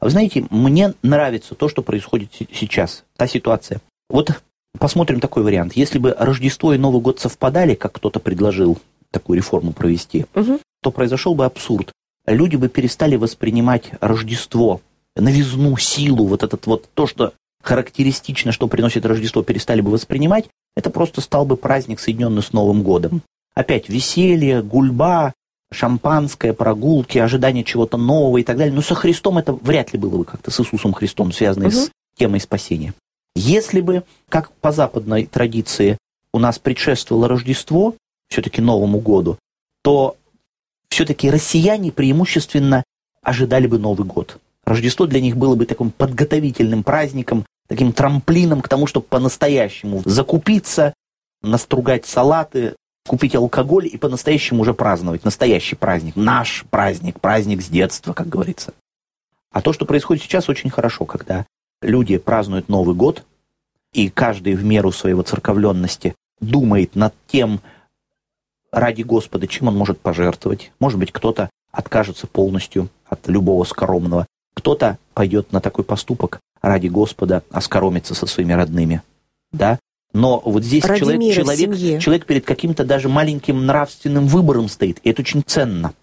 А вы знаете, мне нравится то, что происходит сейчас, та ситуация. Вот посмотрим такой вариант. Если бы Рождество и Новый год совпадали, как кто-то предложил такую реформу провести, то произошел бы абсурд. Люди бы перестали воспринимать Рождество, новизну, силу, вот этот вот то, что характеристично, что приносит Рождество, перестали бы воспринимать, это просто стал бы праздник, соединенный с Новым годом. Опять веселье, гульба, шампанское, прогулки, ожидание чего-то нового и так далее. Но со Христом это вряд ли было бы как-то, с Иисусом Христом, связано с темой спасения. Если бы, как по западной традиции, у нас предшествовало Рождество, все-таки Новому году, то все-таки россияне преимущественно ожидали бы Новый год. Рождество для них было бы таким подготовительным праздником, таким трамплином к тому, чтобы по-настоящему закупиться, настругать салаты, купить алкоголь и по-настоящему уже праздновать. Настоящий праздник, наш праздник, праздник с детства, как говорится. А то, что происходит сейчас, очень хорошо, когда люди празднуют Новый год, и каждый в меру своей воцерковленности думает над тем, ради Господа, чем он может пожертвовать. Может быть, кто-то откажется полностью от любого скоромного. Кто-то пойдет на такой поступок ради Господа, оскоромиться со своими родными. Да? Но вот здесь человек перед каким-то даже маленьким нравственным выбором стоит. И это очень ценно.